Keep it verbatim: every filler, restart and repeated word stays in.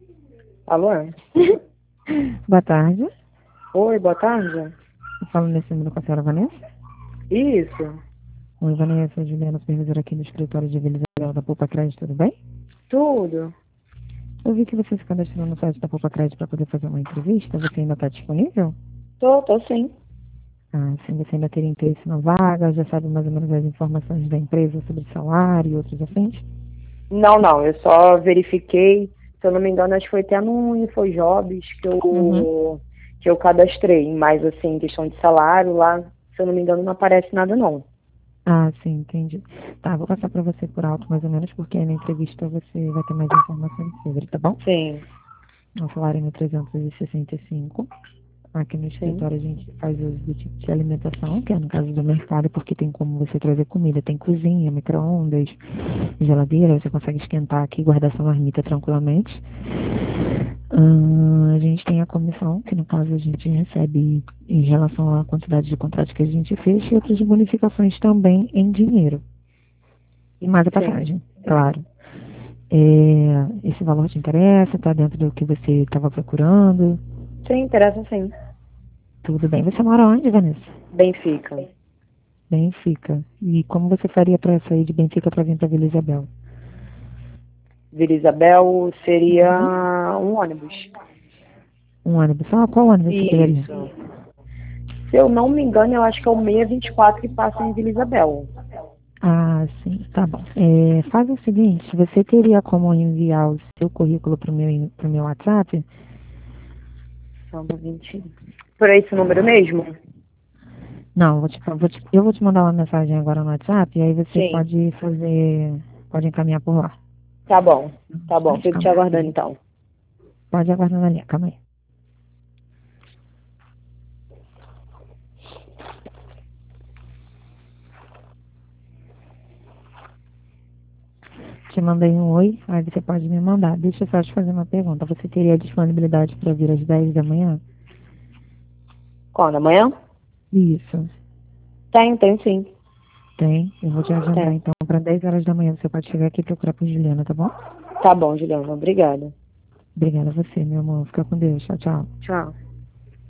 Alô? Boa tarde. Oi, boa tarde. Eu falo nesse número com a senhora Vanessa. Isso, Oi, Vanessa, Juliana, supervisora aqui no escritório de Vila Isabel da Poupa Crédito, tudo bem? tudo. Eu vi que você se cadastrou no site da Poupa Crédito para poder fazer uma entrevista. Você ainda está disponível? Tô, tô sim. Ah, sim, você ainda teria interesse na vaga, já sabe mais ou menos as informações da empresa sobre salário e outros afins? Não, não, eu só verifiquei, se eu não me engano, acho que foi até no InfoJobs que Uhum. eu, que eu cadastrei, mas assim, questão de salário lá, se eu não me engano, não aparece nada não. Ah, sim, entendi. Tá, vou passar para você por alto mais ou menos, porque aí na entrevista você vai ter mais informações sobre, tá bom? Sim, O salário é trezentos e sessenta e cinco. Aqui no sim, escritório a gente faz uso do tipo de alimentação, que é no caso do mercado, porque tem como você trazer comida, tem cozinha, micro-ondas, geladeira, você consegue esquentar aqui e guardar sua marmita tranquilamente. Ahn, a gente tem a comissão, que no caso a gente recebe em relação à quantidade de contratos que a gente fez, e outras bonificações também em dinheiro. E mais a sim. passagem, claro. É, esse valor te interessa? Está dentro do que você estava procurando? Sim, interessa sim. Tudo bem. Você mora onde, Vanessa? Benfica. Benfica. E como você faria para sair de Benfica para vir para Vila Isabel? Vila Isabel Uhum. seria um ônibus. Um ônibus. Ah, qual ônibus você pegaria? Isso. Se eu não me engano, eu acho que é o seiscentos e vinte e quatro que passa em Vila Isabel. Ah, sim, tá bom. É, faz o seguinte, você teria como enviar o seu currículo para o meu, pro meu WhatsApp? Samba vinte. Por esse número mesmo? Não, vou te, vou te- eu vou te mandar uma mensagem agora no WhatsApp e aí você Sim. pode fazer, pode encaminhar por lá. Tá bom. Um Tá bom. instante, Fico te calma aí, aguardando rapidinho. então. Pode aguardar na linha, calma aí. Te mandei um oi, aí você pode me mandar. Deixa eu só te fazer uma pergunta. Você teria disponibilidade para vir às dez da manhã? Quando? Amanhã? Isso. Tem, tem sim. Tem. Eu vou te agendar Tem. então para dez horas da manhã. Você pode chegar aqui e procurar por Juliana, tá bom? Tá bom, Juliana. Obrigada. Obrigada a você, meu amor. Fica com Deus. Tchau, tchau. Tchau.